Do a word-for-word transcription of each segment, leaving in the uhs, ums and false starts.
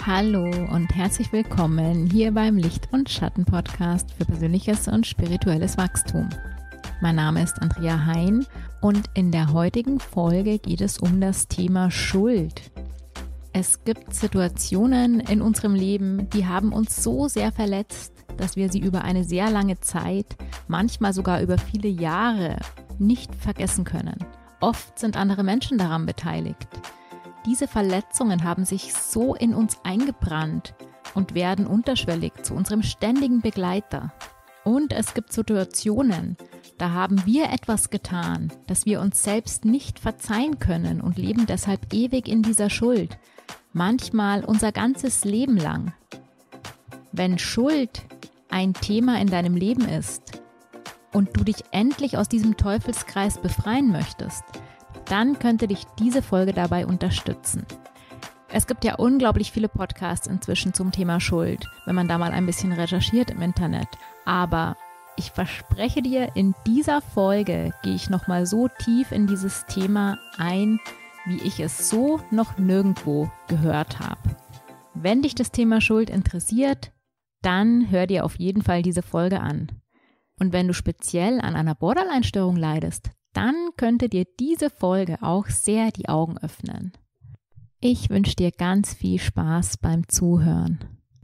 Hallo und herzlich willkommen hier beim Licht- und Schatten-Podcast für persönliches und spirituelles Wachstum. Mein Name ist Andrea Hein und in der heutigen Folge geht es um das Thema Schuld. Es gibt Situationen in unserem Leben, die haben uns so sehr verletzt, dass wir sie über eine sehr lange Zeit, manchmal sogar über viele Jahre, nicht vergessen können. Oft sind andere Menschen daran beteiligt. Diese Verletzungen haben sich so in uns eingebrannt und werden unterschwellig zu unserem ständigen Begleiter. Und es gibt Situationen, da haben wir etwas getan, das wir uns selbst nicht verzeihen können und leben deshalb ewig in dieser Schuld. Manchmal unser ganzes Leben lang. Wenn Schuld ein Thema in deinem Leben ist und du dich endlich aus diesem Teufelskreis befreien möchtest, dann könnte dich diese Folge dabei unterstützen. Es gibt ja unglaublich viele Podcasts inzwischen zum Thema Schuld, wenn man da mal ein bisschen recherchiert im Internet. Aber ich verspreche dir, in dieser Folge gehe ich nochmal so tief in dieses Thema ein, wie ich es so noch nirgendwo gehört habe. Wenn dich das Thema Schuld interessiert, dann hör dir auf jeden Fall diese Folge an. Und wenn du speziell an einer Borderline-Störung leidest, dann könnte dir diese Folge auch sehr die Augen öffnen. Ich wünsche dir ganz viel Spaß beim Zuhören.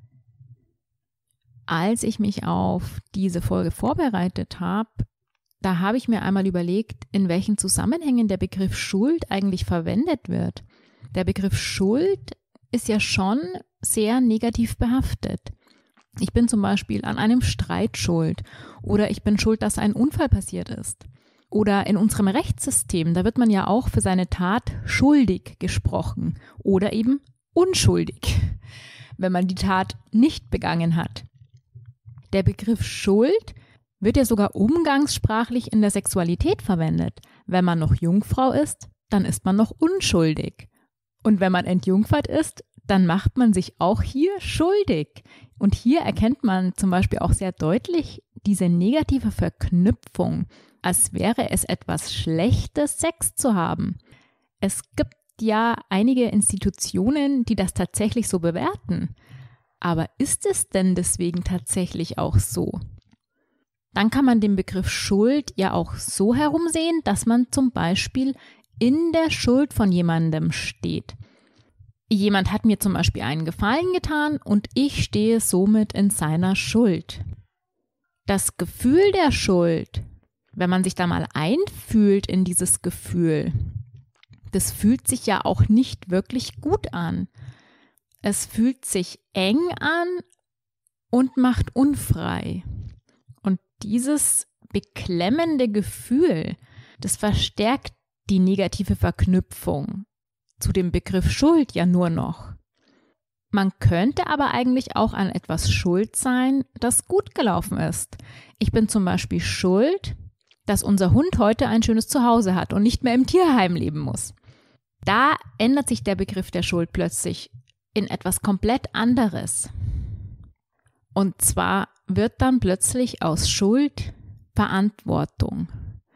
Als ich mich auf diese Folge vorbereitet habe, da habe ich mir einmal überlegt, in welchen Zusammenhängen der Begriff Schuld eigentlich verwendet wird. Der Begriff Schuld ist ja schon sehr negativ behaftet. Ich bin zum Beispiel an einem Streit schuld oder ich bin schuld, dass ein Unfall passiert ist. Oder in unserem Rechtssystem, da wird man ja auch für seine Tat schuldig gesprochen oder eben unschuldig, wenn man die Tat nicht begangen hat. Der Begriff Schuld wird ja sogar umgangssprachlich in der Sexualität verwendet. Wenn man noch Jungfrau ist, dann ist man noch unschuldig. Und wenn man entjungfert ist, dann macht man sich auch hier schuldig. Und hier erkennt man zum Beispiel auch sehr deutlich diese negative Verknüpfung, als wäre es etwas Schlechtes, Sex zu haben. Es gibt ja einige Institutionen, die das tatsächlich so bewerten. Aber ist es denn deswegen tatsächlich auch so? Dann kann man den Begriff Schuld ja auch so herumsehen, dass man zum Beispiel in der Schuld von jemandem steht. Jemand hat mir zum Beispiel einen Gefallen getan und ich stehe somit in seiner Schuld. Das Gefühl der Schuld, wenn man sich da mal einfühlt in dieses Gefühl, das fühlt sich ja auch nicht wirklich gut an. Es fühlt sich eng an und macht unfrei. Und dieses beklemmende Gefühl, das verstärkt die negative Verknüpfung zu dem Begriff Schuld ja nur noch. Man könnte aber eigentlich auch an etwas schuld sein, das gut gelaufen ist. Ich bin zum Beispiel schuld, dass unser Hund heute ein schönes Zuhause hat und nicht mehr im Tierheim leben muss. Da ändert sich der Begriff der Schuld plötzlich in etwas komplett anderes. Und zwar wird dann plötzlich aus Schuld Verantwortung.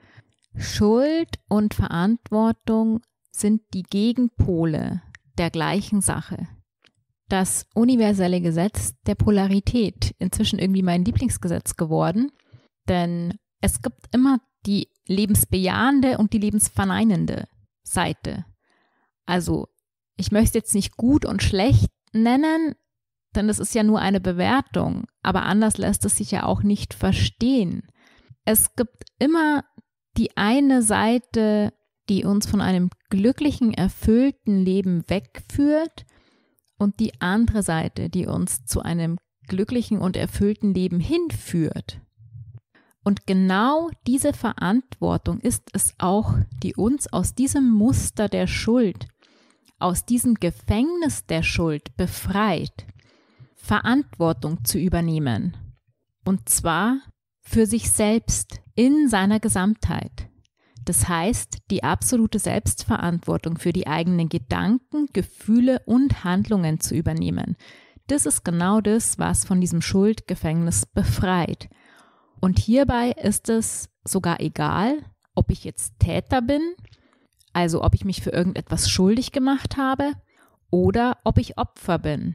Schuld und Verantwortung sind die Gegenpole der gleichen Sache. Das universelle Gesetz der Polarität, inzwischen irgendwie mein Lieblingsgesetz geworden, denn es gibt immer die lebensbejahende und die lebensverneinende Seite. Also ich möchte es jetzt nicht gut und schlecht nennen, denn das ist ja nur eine Bewertung, aber anders lässt es sich ja auch nicht verstehen. Es gibt immer die eine Seite, die uns von einem glücklichen, erfüllten Leben wegführt und die andere Seite, die uns zu einem glücklichen und erfüllten Leben hinführt. Und genau diese Verantwortung ist es auch, die uns aus diesem Muster der Schuld, aus diesem Gefängnis der Schuld befreit, Verantwortung zu übernehmen. Und zwar für sich selbst in seiner Gesamtheit. Das heißt, die absolute Selbstverantwortung für die eigenen Gedanken, Gefühle und Handlungen zu übernehmen. Das ist genau das, was von diesem Schuldgefängnis befreit. Und hierbei ist es sogar egal, ob ich jetzt Täter bin, also ob ich mich für irgendetwas schuldig gemacht habe, oder ob ich Opfer bin.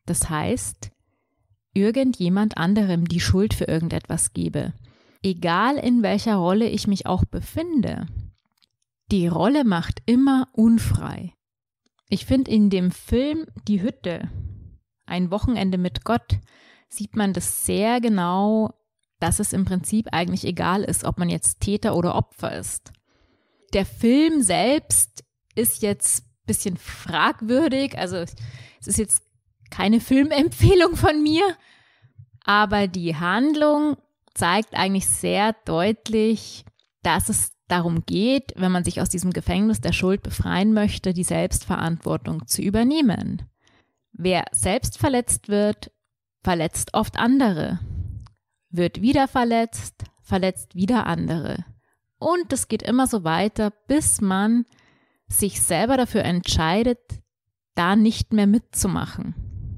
Das heißt, irgendjemand anderem die Schuld für irgendetwas gebe. Egal in welcher Rolle ich mich auch befinde. Die Rolle macht immer unfrei. Ich finde, in dem Film Die Hütte, ein Wochenende mit Gott, sieht man das sehr genau, dass es im Prinzip eigentlich egal ist, ob man jetzt Täter oder Opfer ist. Der Film selbst ist jetzt ein bisschen fragwürdig, also es ist jetzt keine Filmempfehlung von mir, aber die Handlung zeigt eigentlich sehr deutlich, dass es darum geht, wenn man sich aus diesem Gefängnis der Schuld befreien möchte, die Selbstverantwortung zu übernehmen. Wer selbst verletzt wird, verletzt oft andere, wird wieder verletzt, verletzt wieder andere. Und es geht immer so weiter, bis man sich selber dafür entscheidet, da nicht mehr mitzumachen.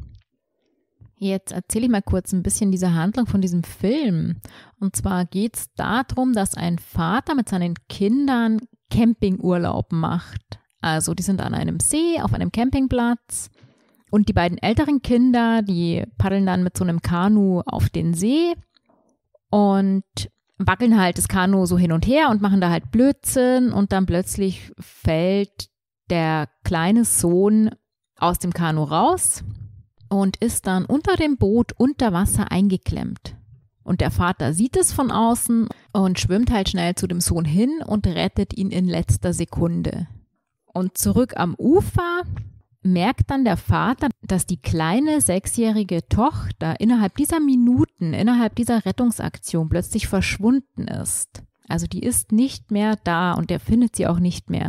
Jetzt erzähle ich mal kurz ein bisschen diese Handlung von diesem Film. Und zwar geht es darum, dass ein Vater mit seinen Kindern Campingurlaub macht. Also die sind an einem See, auf einem Campingplatz. Und die beiden älteren Kinder, die paddeln dann mit so einem Kanu auf den See und wackeln halt das Kanu so hin und her und machen da halt Blödsinn. Und dann plötzlich fällt der kleine Sohn aus dem Kanu raus und ist dann unter dem Boot unter Wasser eingeklemmt. Und der Vater sieht es von außen und schwimmt halt schnell zu dem Sohn hin und rettet ihn in letzter Sekunde. Und zurück am Ufer merkt dann der Vater, dass die kleine sechsjährige Tochter innerhalb dieser Minuten, innerhalb dieser Rettungsaktion plötzlich verschwunden ist. Also die ist nicht mehr da und er findet sie auch nicht mehr.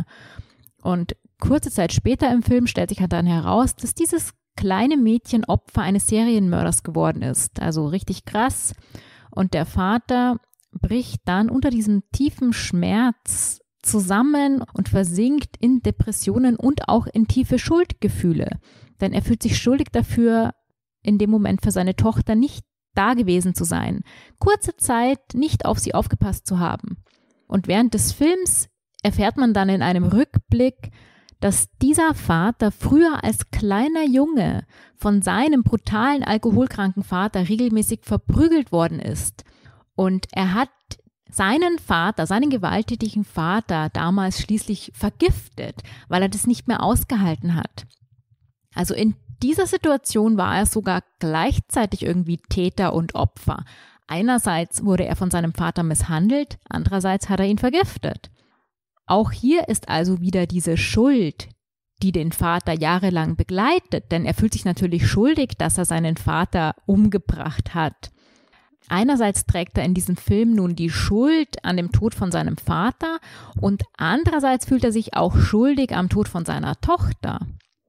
Und kurze Zeit später im Film stellt sich halt dann heraus, dass dieses kleine Mädchen Opfer eines Serienmörders geworden ist. Also richtig krass. Und der Vater bricht dann unter diesem tiefen Schmerz zusammen und versinkt in Depressionen und auch in tiefe Schuldgefühle. Denn er fühlt sich schuldig dafür, in dem Moment für seine Tochter nicht da gewesen zu sein. Kurze Zeit nicht auf sie aufgepasst zu haben. Und während des Films erfährt man dann in einem Rückblick, dass dieser Vater früher als kleiner Junge von seinem brutalen, alkoholkranken Vater regelmäßig verprügelt worden ist. Und er hat seinen Vater, seinen gewalttätigen Vater damals schließlich vergiftet, weil er das nicht mehr ausgehalten hat. Also in dieser Situation war er sogar gleichzeitig irgendwie Täter und Opfer. Einerseits wurde er von seinem Vater misshandelt, andererseits hat er ihn vergiftet. Auch hier ist also wieder diese Schuld, die den Vater jahrelang begleitet, denn er fühlt sich natürlich schuldig, dass er seinen Vater umgebracht hat. Einerseits trägt er in diesem Film nun die Schuld an dem Tod von seinem Vater und andererseits fühlt er sich auch schuldig am Tod von seiner Tochter.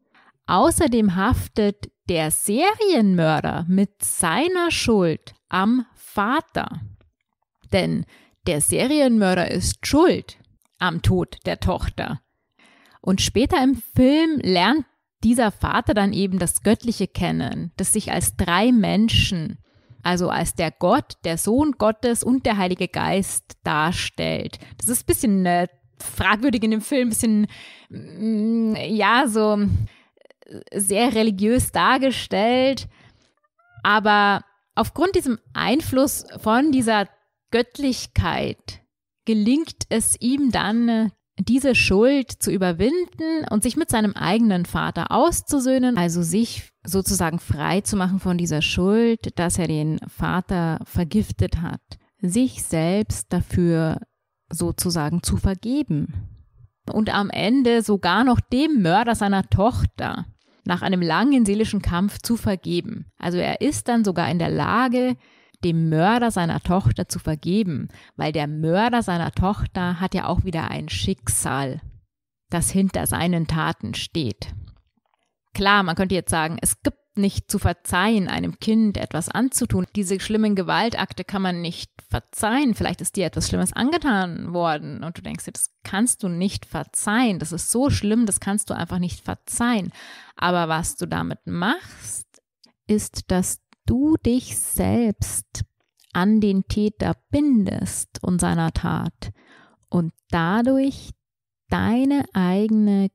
Außerdem haftet der Serienmörder mit seiner Schuld am Vater. Denn der Serienmörder ist schuld am Tod der Tochter. Und später im Film lernt dieser Vater dann eben das Göttliche kennen, das sich als drei Menschen, also als der Gott, der Sohn Gottes und der Heilige Geist darstellt. Das ist ein bisschen äh, fragwürdig in dem Film, ein bisschen, mm, ja, so sehr religiös dargestellt. Aber aufgrund diesem Einfluss von dieser Göttlichkeit gelingt es ihm dann, diese Schuld zu überwinden und sich mit seinem eigenen Vater auszusöhnen, also sich sozusagen frei zu machen von dieser Schuld, dass er den Vater vergiftet hat, sich selbst dafür sozusagen zu vergeben und am Ende sogar noch dem Mörder seiner Tochter nach einem langen seelischen Kampf zu vergeben. Also er ist dann sogar in der Lage, dem Mörder seiner Tochter zu vergeben, weil der Mörder seiner Tochter hat ja auch wieder ein Schicksal, das hinter seinen Taten steht. Klar, man könnte jetzt sagen, es gibt nicht zu verzeihen, einem Kind etwas anzutun. Diese schlimmen Gewaltakte kann man nicht verzeihen. Vielleicht ist dir etwas Schlimmes angetan worden und du denkst dir, das kannst du nicht verzeihen. Das ist so schlimm, das kannst du einfach nicht verzeihen. Aber was du damit machst, ist, dass du dich selbst an den Täter bindest und seiner Tat und dadurch deine eigene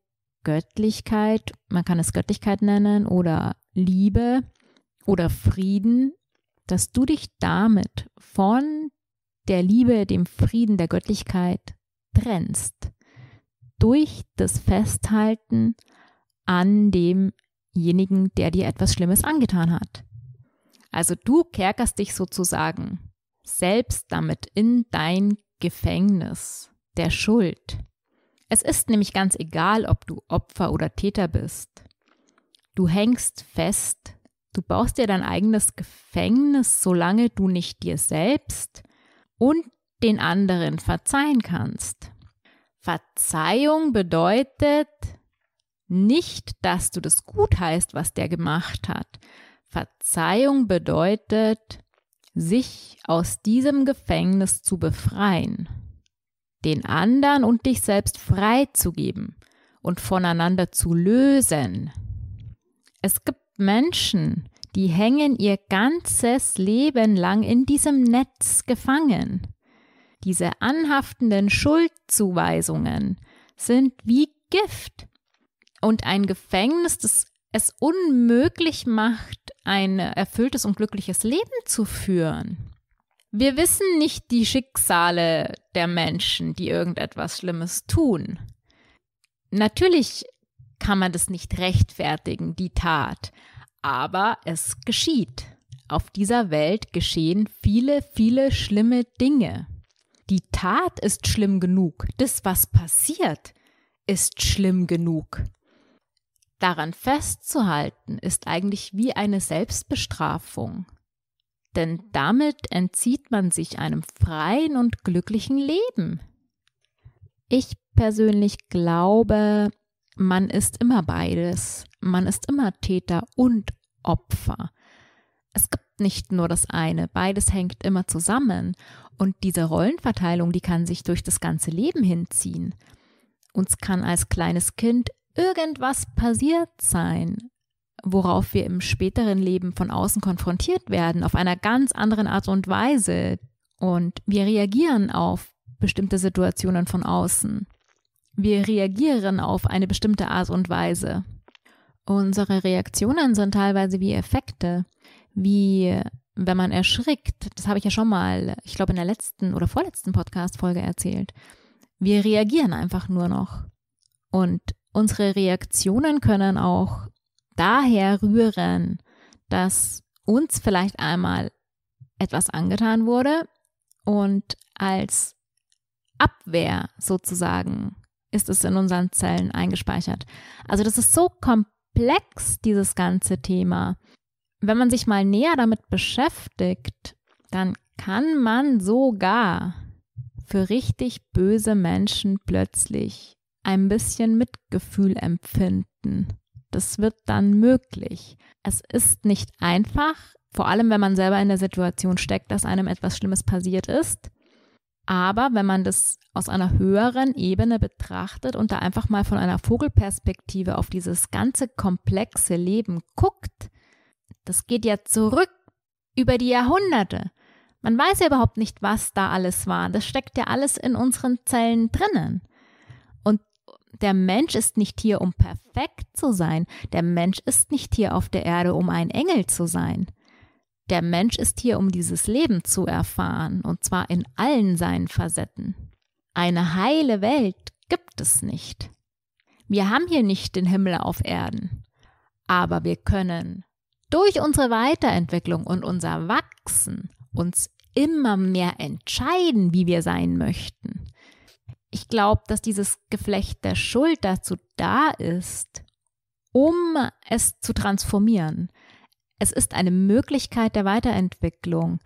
Göttlichkeit, man kann es Göttlichkeit nennen oder Liebe oder Frieden, dass du dich damit von der Liebe, dem Frieden, der Göttlichkeit trennst. Durch das Festhalten an demjenigen, der dir etwas Schlimmes angetan hat. Also du kerkerst dich sozusagen selbst damit in dein Gefängnis der Schuld. Es ist nämlich ganz egal, ob du Opfer oder Täter bist. Du hängst fest, du baust dir dein eigenes Gefängnis, solange du nicht dir selbst und den anderen verzeihen kannst. Verzeihung bedeutet nicht, dass du das gut heißt, was der gemacht hat. Verzeihung bedeutet, sich aus diesem Gefängnis zu befreien, den anderen und dich selbst freizugeben und voneinander zu lösen. Es gibt Menschen, die hängen ihr ganzes Leben lang in diesem Netz gefangen. Diese anhaftenden Schuldzuweisungen sind wie Gift und ein Gefängnis, das es unmöglich macht, ein erfülltes und glückliches Leben zu führen. Wir wissen nicht die Schicksale der Menschen, die irgendetwas Schlimmes tun. Natürlich kann man das nicht rechtfertigen, die Tat, aber es geschieht. Auf dieser Welt geschehen viele, viele schlimme Dinge. Die Tat ist schlimm genug. Das, was passiert, ist schlimm genug. Daran festzuhalten, ist eigentlich wie eine Selbstbestrafung. Denn damit entzieht man sich einem freien und glücklichen Leben. Ich persönlich glaube, man ist immer beides. Man ist immer Täter und Opfer. Es gibt nicht nur das eine, beides hängt immer zusammen. Und diese Rollenverteilung, die kann sich durch das ganze Leben hinziehen. Uns kann als kleines Kind irgendwas passiert sein, worauf wir im späteren Leben von außen konfrontiert werden, auf einer ganz anderen Art und Weise. Und wir reagieren auf bestimmte Situationen von außen. Wir reagieren auf eine bestimmte Art und Weise. Unsere Reaktionen sind teilweise wie Effekte, wie wenn man erschrickt. Das habe ich ja schon mal, ich glaube in der letzten oder vorletzten Podcast-Folge erzählt. Wir reagieren einfach nur noch. Und unsere Reaktionen können auch daher rühren, dass uns vielleicht einmal etwas angetan wurde und als Abwehr sozusagen ist es in unseren Zellen eingespeichert. Also das ist so komplex, dieses ganze Thema. Wenn man sich mal näher damit beschäftigt, dann kann man sogar für richtig böse Menschen plötzlich ein bisschen Mitgefühl empfinden. Das wird dann möglich. Es ist nicht einfach, vor allem wenn man selber in der Situation steckt, dass einem etwas Schlimmes passiert ist. Aber wenn man das aus einer höheren Ebene betrachtet und da einfach mal von einer Vogelperspektive auf dieses ganze komplexe Leben guckt, das geht ja zurück über die Jahrhunderte. Man weiß ja überhaupt nicht, was da alles war. Das steckt ja alles in unseren Zellen drinnen. Und der Mensch ist nicht hier, um perfekt zu sein. Der Mensch ist nicht hier auf der Erde, um ein Engel zu sein. Der Mensch ist hier, um dieses Leben zu erfahren, und zwar in allen seinen Facetten. Eine heile Welt gibt es nicht. Wir haben hier nicht den Himmel auf Erden, aber wir können durch unsere Weiterentwicklung und unser Wachsen uns immer mehr entscheiden, wie wir sein möchten. Ich glaube, dass dieses Geflecht der Schuld dazu da ist, um es zu transformieren. Es ist eine Möglichkeit der Weiterentwicklung.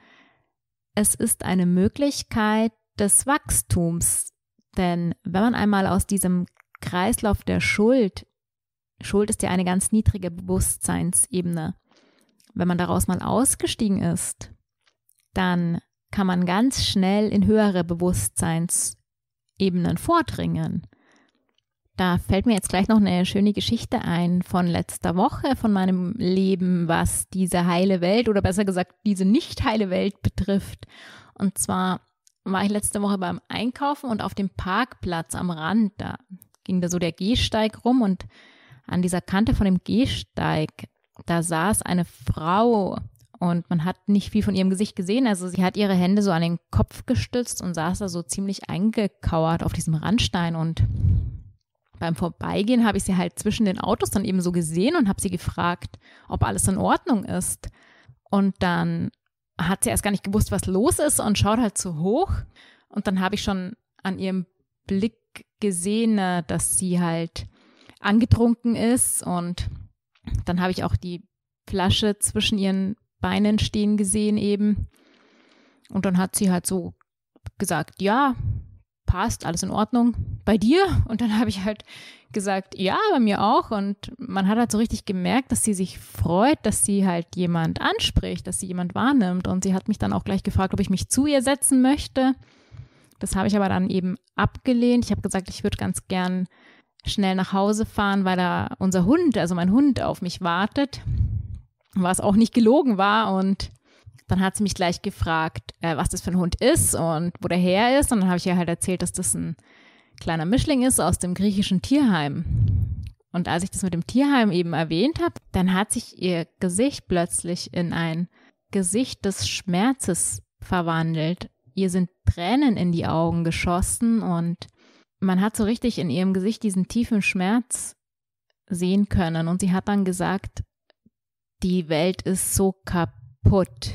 Es ist eine Möglichkeit des Wachstums. Denn wenn man einmal aus diesem Kreislauf der Schuld, Schuld ist ja eine ganz niedrige Bewusstseinsebene, wenn man daraus mal ausgestiegen ist, dann kann man ganz schnell in höhere Bewusstseinsebenen vordringen. Da fällt mir jetzt gleich noch eine schöne Geschichte ein von letzter Woche, von meinem Leben, was diese heile Welt oder besser gesagt diese nicht heile Welt betrifft. Und zwar war ich letzte Woche beim Einkaufen und auf dem Parkplatz am Rand, da ging da so der Gehsteig rum und an dieser Kante von dem Gehsteig, da saß eine Frau und man hat nicht viel von ihrem Gesicht gesehen. Also sie hat ihre Hände so an den Kopf gestützt und saß da so ziemlich eingekauert auf diesem Randstein. Und beim Vorbeigehen habe ich sie halt zwischen den Autos dann eben so gesehen und habe sie gefragt, ob alles in Ordnung ist. Und dann hat sie erst gar nicht gewusst, was los ist und schaut halt so hoch. Und dann habe ich schon an ihrem Blick gesehen, dass sie halt angetrunken ist. Und dann habe ich auch die Flasche zwischen ihren Beinen stehen gesehen eben. Und dann hat sie halt so gesagt, ja, passt, alles in Ordnung. Bei dir? Und dann habe ich halt gesagt, ja, bei mir auch. Und man hat halt so richtig gemerkt, dass sie sich freut, dass sie halt jemand anspricht, dass sie jemand wahrnimmt. Und sie hat mich dann auch gleich gefragt, ob ich mich zu ihr setzen möchte. Das habe ich aber dann eben abgelehnt. Ich habe gesagt, ich würde ganz gern schnell nach Hause fahren, weil da unser Hund, also mein Hund, auf mich wartet, was auch nicht gelogen war. Und dann hat sie mich gleich gefragt, äh, was das für ein Hund ist und wo der her ist. Und dann habe ich ihr halt erzählt, dass das ein kleiner Mischling ist aus dem griechischen Tierheim. Und als ich das mit dem Tierheim eben erwähnt habe, dann hat sich ihr Gesicht plötzlich in ein Gesicht des Schmerzes verwandelt. Ihr sind Tränen in die Augen geschossen und man hat so richtig in ihrem Gesicht diesen tiefen Schmerz sehen können. Und sie hat dann gesagt, die Welt ist so kaputt.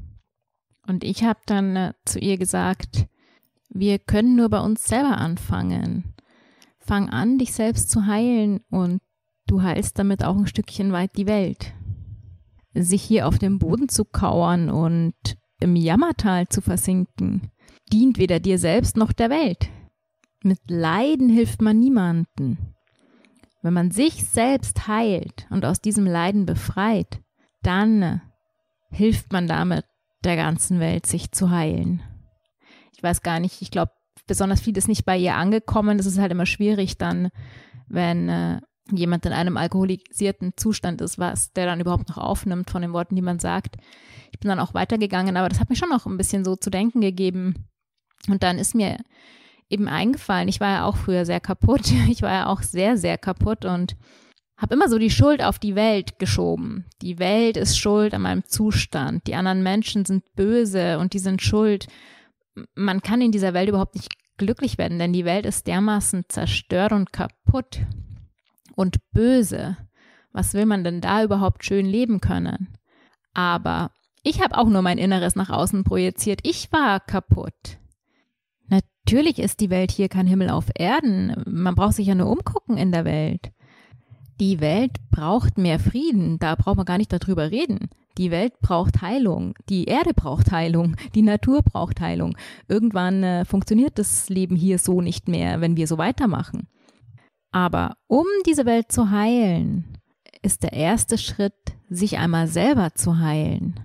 Und ich habe dann äh, zu ihr gesagt, wir können nur bei uns selber anfangen. Fang an, dich selbst zu heilen und du heilst damit auch ein Stückchen weit die Welt. Sich hier auf dem Boden zu kauern und im Jammertal zu versinken, dient weder dir selbst noch der Welt. Mit Leiden hilft man niemanden. Wenn man sich selbst heilt und aus diesem Leiden befreit, dann hilft man damit der ganzen Welt, sich zu heilen. Ich weiß gar nicht, ich glaube, besonders viel ist nicht bei ihr angekommen. Das ist halt immer schwierig dann, wenn äh, jemand in einem alkoholisierten Zustand ist, was der dann überhaupt noch aufnimmt von den Worten, die man sagt. Ich bin dann auch weitergegangen, aber das hat mir schon noch ein bisschen so zu denken gegeben. Und dann ist mir eben eingefallen, ich war ja auch früher sehr kaputt. Ich war ja auch sehr, sehr kaputt und habe immer so die Schuld auf die Welt geschoben. Die Welt ist schuld an meinem Zustand. Die anderen Menschen sind böse und die sind schuld. Man kann in dieser Welt überhaupt nicht glücklich werden, denn die Welt ist dermaßen zerstört und kaputt und böse. Was will man denn da überhaupt schön leben können? Aber ich habe auch nur mein Inneres nach außen projiziert. Ich war kaputt. Natürlich ist die Welt hier kein Himmel auf Erden. Man braucht sich ja nur umgucken in der Welt. Die Welt braucht mehr Frieden. Da braucht man gar nicht darüber reden. Die Welt braucht Heilung. Die Erde braucht Heilung. Die Natur braucht Heilung. Irgendwann äh, funktioniert das Leben hier so nicht mehr, wenn wir so weitermachen. Aber um diese Welt zu heilen, ist der erste Schritt, sich einmal selber zu heilen.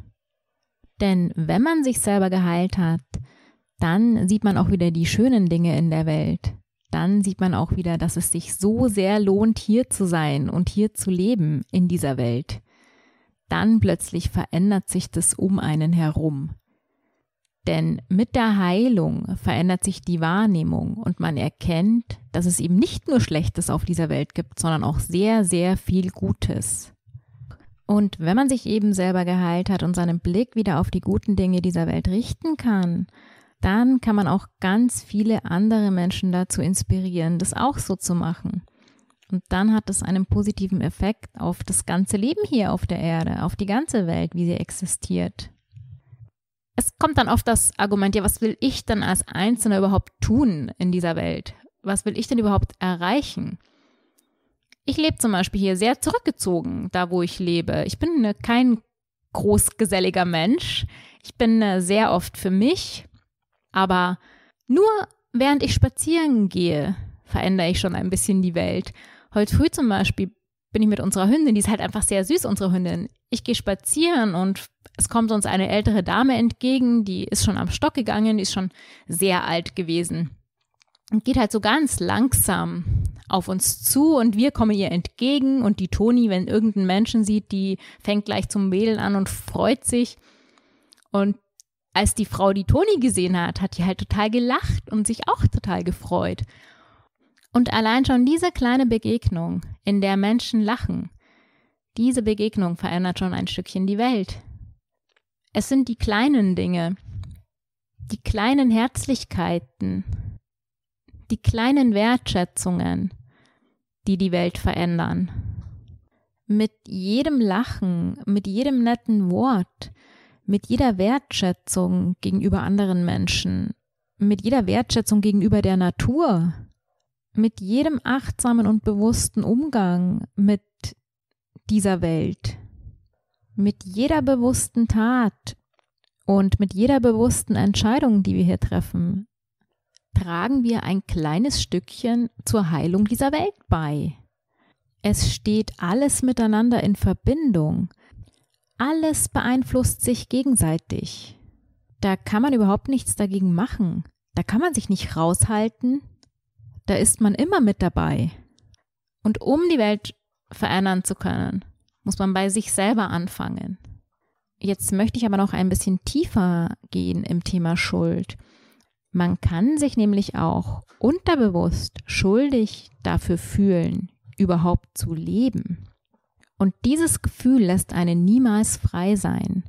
Denn wenn man sich selber geheilt hat, dann sieht man auch wieder die schönen Dinge in der Welt. Dann sieht man auch wieder, dass es sich so sehr lohnt, hier zu sein und hier zu leben in dieser Welt. Dann plötzlich verändert sich das um einen herum. Denn mit der Heilung verändert sich die Wahrnehmung und man erkennt, dass es eben nicht nur Schlechtes auf dieser Welt gibt, sondern auch sehr, sehr viel Gutes. Und wenn man sich eben selber geheilt hat und seinen Blick wieder auf die guten Dinge dieser Welt richten kann, dann kann man auch ganz viele andere Menschen dazu inspirieren, das auch so zu machen. Und dann hat es einen positiven Effekt auf das ganze Leben hier auf der Erde, auf die ganze Welt, wie sie existiert. Es kommt dann oft das Argument, ja, was will ich denn als Einzelner überhaupt tun in dieser Welt? Was will ich denn überhaupt erreichen? Ich lebe zum Beispiel hier sehr zurückgezogen, da wo ich lebe. Ich bin kein großgeselliger Mensch. Ich bin sehr oft für mich. Aber nur während ich spazieren gehe, verändere ich schon ein bisschen die Welt. Heute früh zum Beispiel bin ich mit unserer Hündin, die ist halt einfach sehr süß, unsere Hündin. Ich gehe spazieren und es kommt uns eine ältere Dame entgegen, die ist schon am Stock gegangen, die ist schon sehr alt gewesen. Und geht halt so ganz langsam auf uns zu und wir kommen ihr entgegen und die Toni, wenn irgendein Menschen sieht, die fängt gleich zum Wedeln an und freut sich. Und als die Frau die Toni gesehen hat, hat die halt total gelacht und sich auch total gefreut. Und allein schon diese kleine Begegnung, in der Menschen lachen, diese Begegnung verändert schon ein Stückchen die Welt. Es sind die kleinen Dinge, die kleinen Herzlichkeiten, die kleinen Wertschätzungen, die die Welt verändern. Mit jedem Lachen, mit jedem netten Wort, mit jeder Wertschätzung gegenüber anderen Menschen, mit jeder Wertschätzung gegenüber der Natur, mit jedem achtsamen und bewussten Umgang mit dieser Welt, mit jeder bewussten Tat und mit jeder bewussten Entscheidung, die wir hier treffen, tragen wir ein kleines Stückchen zur Heilung dieser Welt bei. Es steht alles miteinander in Verbindung. Alles beeinflusst sich gegenseitig. Da kann man überhaupt nichts dagegen machen. Da kann man sich nicht raushalten. Da ist man immer mit dabei. Und um die Welt verändern zu können, muss man bei sich selber anfangen. Jetzt möchte ich aber noch ein bisschen tiefer gehen im Thema Schuld. Man kann sich nämlich auch unterbewusst schuldig dafür fühlen, überhaupt zu leben. Und dieses Gefühl lässt einen niemals frei sein.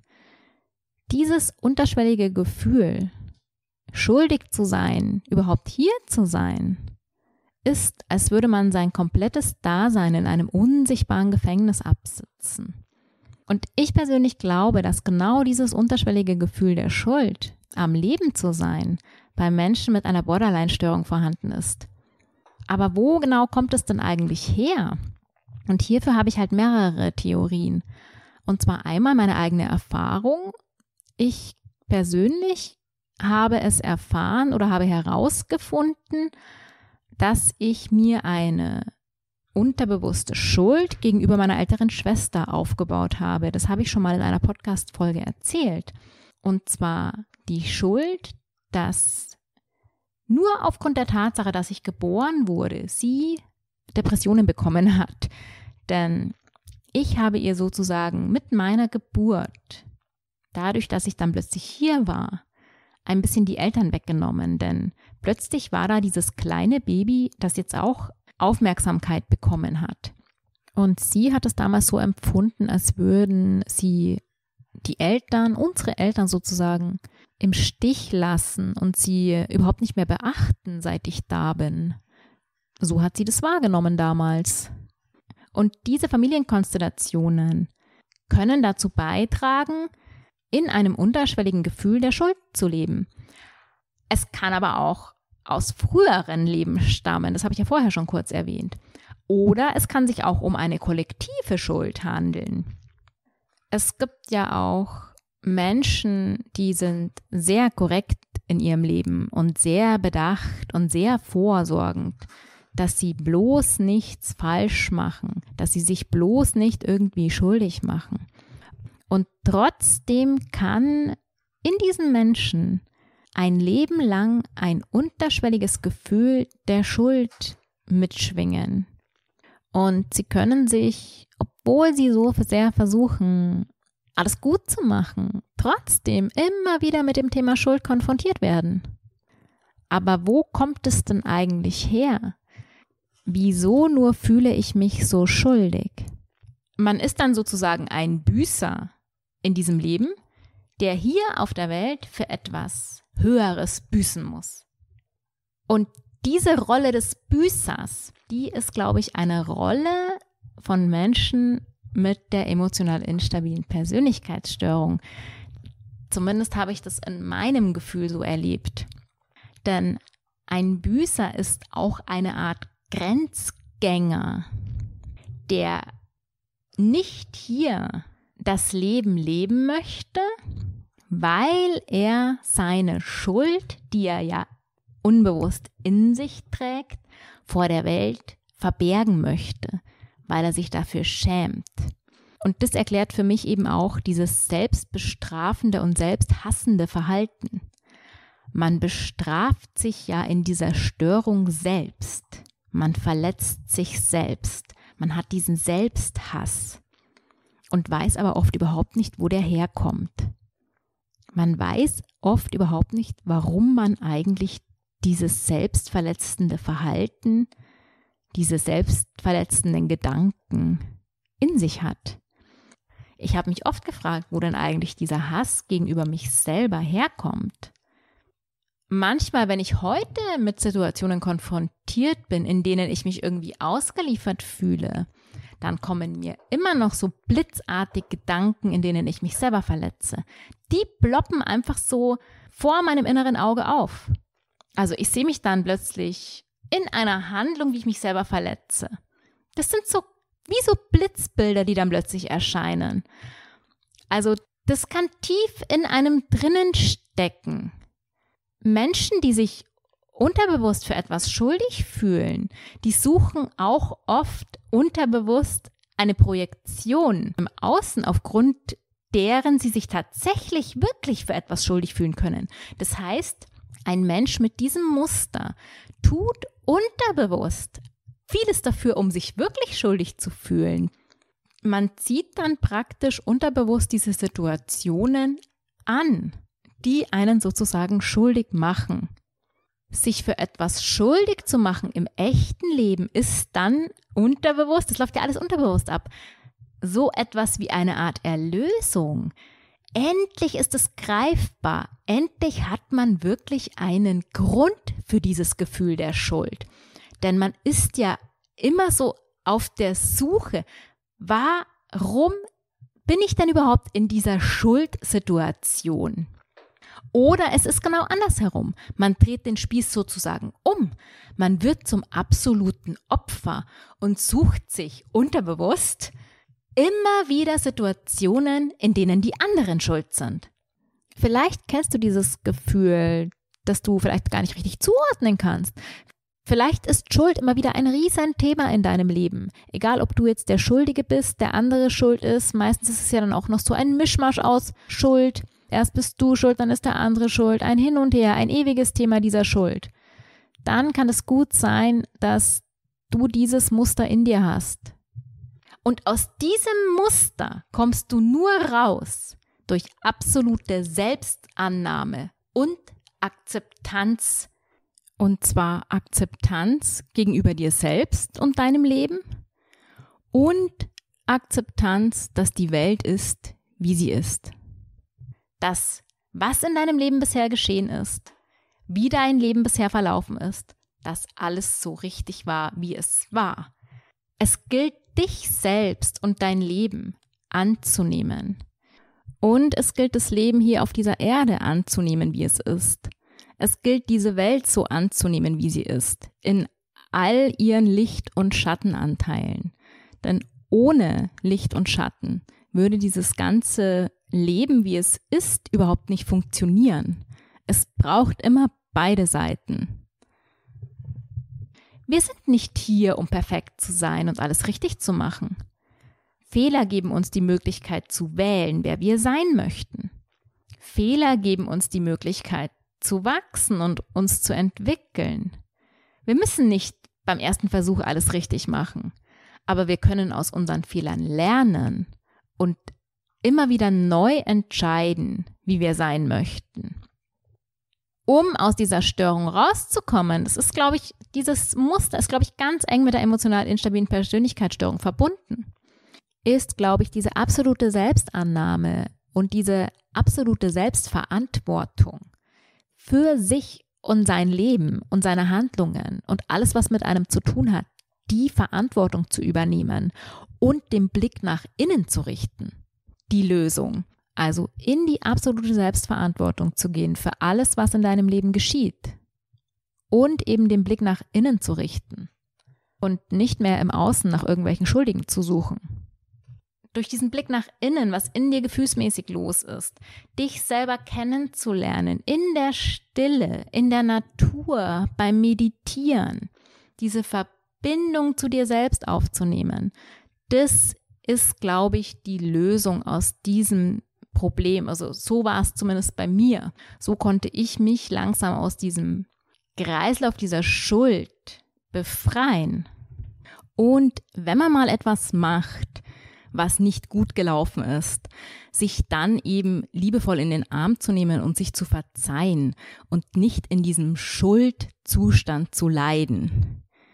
Dieses unterschwellige Gefühl, schuldig zu sein, überhaupt hier zu sein, ist, als würde man sein komplettes Dasein in einem unsichtbaren Gefängnis absitzen. Und ich persönlich glaube, dass genau dieses unterschwellige Gefühl der Schuld, am Leben zu sein, bei Menschen mit einer Borderline-Störung vorhanden ist. Aber wo genau kommt es denn eigentlich her? Und hierfür habe ich halt mehrere Theorien. Und zwar einmal meine eigene Erfahrung. Ich persönlich habe es erfahren oder habe herausgefunden, dass ich mir eine unterbewusste Schuld gegenüber meiner älteren Schwester aufgebaut habe. Das habe ich schon mal in einer Podcast-Folge erzählt. Und zwar die Schuld, dass nur aufgrund der Tatsache, dass ich geboren wurde, sie Depressionen bekommen hat. Denn ich habe ihr sozusagen mit meiner Geburt, dadurch, dass ich dann plötzlich hier war, ein bisschen die Eltern weggenommen. Denn plötzlich war da dieses kleine Baby, das jetzt auch Aufmerksamkeit bekommen hat. Und sie hat es damals so empfunden, als würden sie die Eltern, unsere Eltern sozusagen, im Stich lassen und sie überhaupt nicht mehr beachten, seit ich da bin. So hat sie das wahrgenommen damals. Und diese Familienkonstellationen können dazu beitragen, in einem unterschwelligen Gefühl der Schuld zu leben. Es kann aber auch aus früheren Leben stammen, das habe ich ja vorher schon kurz erwähnt. Oder es kann sich auch um eine kollektive Schuld handeln. Es gibt ja auch Menschen, die sind sehr korrekt in ihrem Leben und sehr bedacht und sehr vorsorgend, dass sie bloß nichts falsch machen, dass sie sich bloß nicht irgendwie schuldig machen. Und trotzdem kann in diesen Menschen ein Leben lang ein unterschwelliges Gefühl der Schuld mitschwingen. Und sie können sich, obwohl sie so sehr versuchen, alles gut zu machen, trotzdem immer wieder mit dem Thema Schuld konfrontiert werden. Aber wo kommt es denn eigentlich her? Wieso nur fühle ich mich so schuldig? Man ist dann sozusagen ein Büßer in diesem Leben, der hier auf der Welt für etwas Höheres büßen muss. Und diese Rolle des Büßers, die ist, glaube ich, eine Rolle von Menschen mit der emotional instabilen Persönlichkeitsstörung. Zumindest habe ich das in meinem Gefühl so erlebt. Denn ein Büßer ist auch eine Art Grenzgänger, der nicht hier das Leben leben möchte, weil er seine Schuld, die er ja unbewusst in sich trägt, vor der Welt verbergen möchte, weil er sich dafür schämt. Und das erklärt für mich eben auch dieses selbstbestrafende und selbsthassende Verhalten. Man bestraft sich ja in dieser Störung selbst. Man verletzt sich selbst. Man hat diesen Selbsthass und weiß aber oft überhaupt nicht, wo der herkommt. Man weiß oft überhaupt nicht, warum man eigentlich dieses selbstverletzende Verhalten diese selbstverletzenden Gedanken in sich hat. Ich habe mich oft gefragt, wo denn eigentlich dieser Hass gegenüber mich selber herkommt. Manchmal, wenn ich heute mit Situationen konfrontiert bin, in denen ich mich irgendwie ausgeliefert fühle, dann kommen mir immer noch so blitzartig Gedanken, in denen ich mich selber verletze. Die ploppen einfach so vor meinem inneren Auge auf. Also ich sehe mich dann plötzlich in einer Handlung, wie ich mich selber verletze. Das sind so wie so Blitzbilder, die dann plötzlich erscheinen. Also das kann tief in einem drinnen stecken. Menschen, die sich unterbewusst für etwas schuldig fühlen, die suchen auch oft unterbewusst eine Projektion im Außen, aufgrund deren sie sich tatsächlich wirklich für etwas schuldig fühlen können. Das heißt, ein Mensch mit diesem Muster tut unterbewusst vieles dafür, um sich wirklich schuldig zu fühlen. Man zieht dann praktisch unterbewusst diese Situationen an, die einen sozusagen schuldig machen. Sich für etwas schuldig zu machen im echten Leben ist dann unterbewusst, das läuft ja alles unterbewusst ab, so etwas wie eine Art Erlösung. Endlich ist es greifbar, endlich hat man wirklich einen Grund für dieses Gefühl der Schuld. Denn man ist ja immer so auf der Suche, warum bin ich denn überhaupt in dieser Schuldsituation? Oder es ist genau andersherum. Man dreht den Spieß sozusagen um. Man wird zum absoluten Opfer und sucht sich unterbewusst immer wieder Situationen, in denen die anderen schuld sind. Vielleicht kennst du dieses Gefühl, das du vielleicht gar nicht richtig zuordnen kannst. Vielleicht ist Schuld immer wieder ein Riesenthema in deinem Leben. Egal, ob du jetzt der Schuldige bist, der andere schuld ist. Meistens ist es ja dann auch noch so ein Mischmasch aus Schuld. Erst bist du schuld, dann ist der andere schuld. Ein Hin und Her, ein ewiges Thema dieser Schuld. Dann kann es gut sein, dass du dieses Muster in dir hast. Und aus diesem Muster kommst du nur raus durch absolute Selbstannahme und Akzeptanz. Und zwar Akzeptanz gegenüber dir selbst und deinem Leben und Akzeptanz, dass die Welt ist, wie sie ist. Das, was in deinem Leben bisher geschehen ist, wie dein Leben bisher verlaufen ist, dass alles so richtig war, wie es war. Es gilt, dich selbst und dein Leben anzunehmen. Und es gilt, das Leben hier auf dieser Erde anzunehmen, wie es ist. Es gilt, diese Welt so anzunehmen, wie sie ist, in all ihren Licht- und Schattenanteilen. Denn ohne Licht und Schatten würde dieses ganze Leben, wie es ist, überhaupt nicht funktionieren. Es braucht immer beide Seiten. Wir sind nicht hier, um perfekt zu sein und alles richtig zu machen. Fehler geben uns die Möglichkeit zu wählen, wer wir sein möchten. Fehler geben uns die Möglichkeit zu wachsen und uns zu entwickeln. Wir müssen nicht beim ersten Versuch alles richtig machen, aber wir können aus unseren Fehlern lernen und immer wieder neu entscheiden, wie wir sein möchten. Um aus dieser Störung rauszukommen, das ist, glaube ich, dieses Muster ist, glaube ich, ganz eng mit der emotional instabilen Persönlichkeitsstörung verbunden, ist, glaube ich, diese absolute Selbstannahme und diese absolute Selbstverantwortung für sich und sein Leben und seine Handlungen und alles, was mit einem zu tun hat, die Verantwortung zu übernehmen und den Blick nach innen zu richten. Die Lösung. Also in die absolute Selbstverantwortung zu gehen für alles, was in deinem Leben geschieht. Und eben den Blick nach innen zu richten. Und nicht mehr im Außen nach irgendwelchen Schuldigen zu suchen. Durch diesen Blick nach innen, was in dir gefühlsmäßig los ist, dich selber kennenzulernen, in der Stille, in der Natur, beim Meditieren, diese Verbindung zu dir selbst aufzunehmen, das ist, glaube ich, die Lösung aus diesem Problem. Also so war es zumindest bei mir. So konnte ich mich langsam aus diesem Kreislauf dieser Schuld befreien. Und wenn man mal etwas macht, was nicht gut gelaufen ist, sich dann eben liebevoll in den Arm zu nehmen und sich zu verzeihen und nicht in diesem Schuldzustand zu leiden.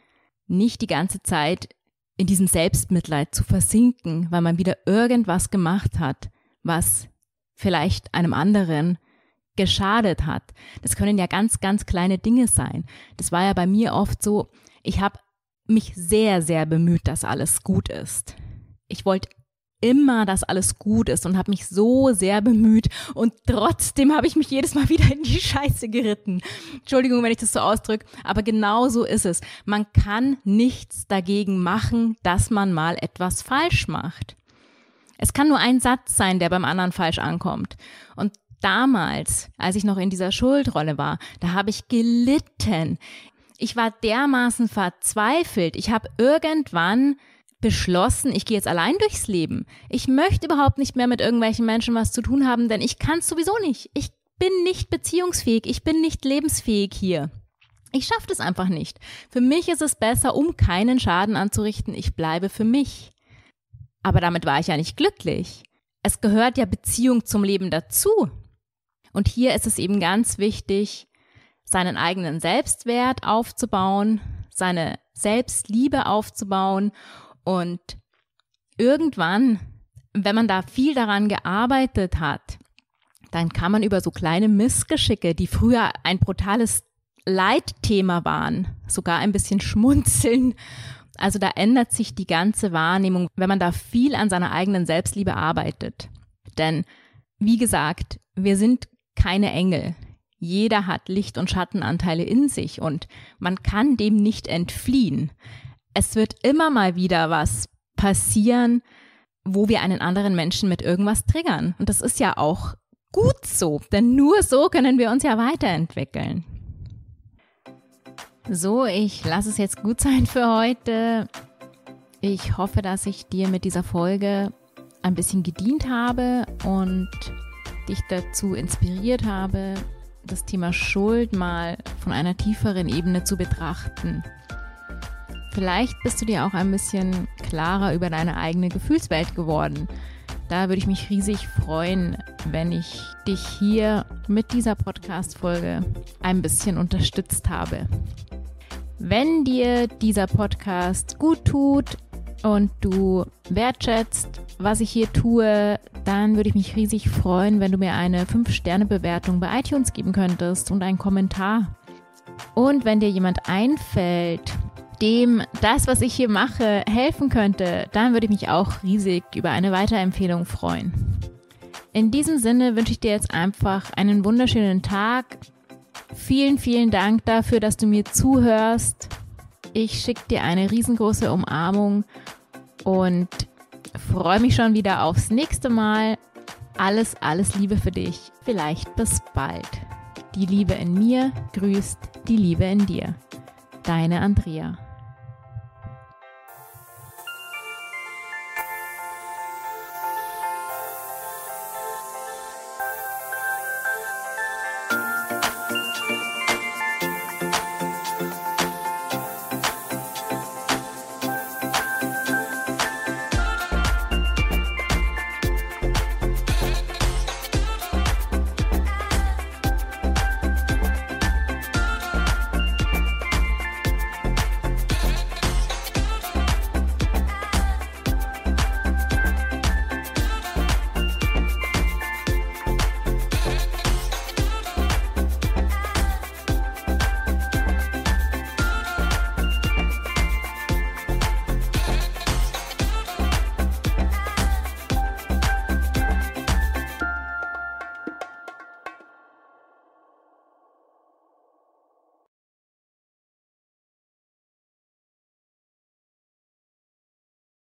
nicht die ganze Zeit in diesem Selbstmitleid zu versinken, weil man wieder irgendwas gemacht hat, was vielleicht einem anderen geschadet hat. Das können ja ganz, ganz kleine Dinge sein. Das war ja bei mir oft so, ich habe mich sehr, sehr bemüht, dass alles gut ist. Ich wollte immer, dass alles gut ist und habe mich so sehr bemüht und trotzdem habe ich mich jedes Mal wieder in die Scheiße geritten. Entschuldigung, wenn ich das so ausdrücke, aber genau so ist es. Man kann nichts dagegen machen, dass man mal etwas falsch macht. Es kann nur ein Satz sein, der beim anderen falsch ankommt. Und damals, als ich noch in dieser Schuldrolle war, da habe ich gelitten. Ich war dermaßen verzweifelt. Ich habe irgendwann beschlossen, ich gehe jetzt allein durchs Leben. Ich möchte überhaupt nicht mehr mit irgendwelchen Menschen was zu tun haben, denn ich kann es sowieso nicht. Ich bin nicht beziehungsfähig, ich bin nicht lebensfähig hier. Ich schaffe das einfach nicht. Für mich ist es besser, um keinen Schaden anzurichten, ich bleibe für mich. Aber damit war ich ja nicht glücklich. Es gehört ja Beziehung zum Leben dazu. Und hier ist es eben ganz wichtig, seinen eigenen Selbstwert aufzubauen, seine Selbstliebe aufzubauen. Und irgendwann, wenn man da viel daran gearbeitet hat, dann kann man über so kleine Missgeschicke, die früher ein brutales Leitthema waren, sogar ein bisschen schmunzeln. Also da ändert sich die ganze Wahrnehmung, wenn man da viel an seiner eigenen Selbstliebe arbeitet. Denn, wie gesagt, wir sind keine Engel. Jeder hat Licht- und Schattenanteile in sich und man kann dem nicht entfliehen. Es wird immer mal wieder was passieren, wo wir einen anderen Menschen mit irgendwas triggern. Und das ist ja auch gut so, denn nur so können wir uns ja weiterentwickeln. So, ich lasse es jetzt gut sein für heute. Ich hoffe, dass ich dir mit dieser Folge ein bisschen gedient habe und dich dazu inspiriert habe, das Thema Schuld mal von einer tieferen Ebene zu betrachten. Vielleicht bist du dir auch ein bisschen klarer über deine eigene Gefühlswelt geworden. Da würde ich mich riesig freuen, wenn ich dich hier mit dieser Podcast-Folge ein bisschen unterstützt habe. Wenn dir dieser Podcast gut tut und du wertschätzt, was ich hier tue, dann würde ich mich riesig freuen, wenn du mir eine fünf Sterne Bewertung bei iTunes geben könntest und einen Kommentar. Und wenn dir jemand einfällt, dem das, was ich hier mache, helfen könnte, dann würde ich mich auch riesig über eine Weiterempfehlung freuen. In diesem Sinne wünsche ich dir jetzt einfach einen wunderschönen Tag. Vielen, vielen Dank dafür, dass du mir zuhörst. Ich schicke dir eine riesengroße Umarmung und freue mich schon wieder aufs nächste Mal. Alles, alles Liebe für dich. Vielleicht bis bald. Die Liebe in mir grüßt die Liebe in dir. Deine Andrea.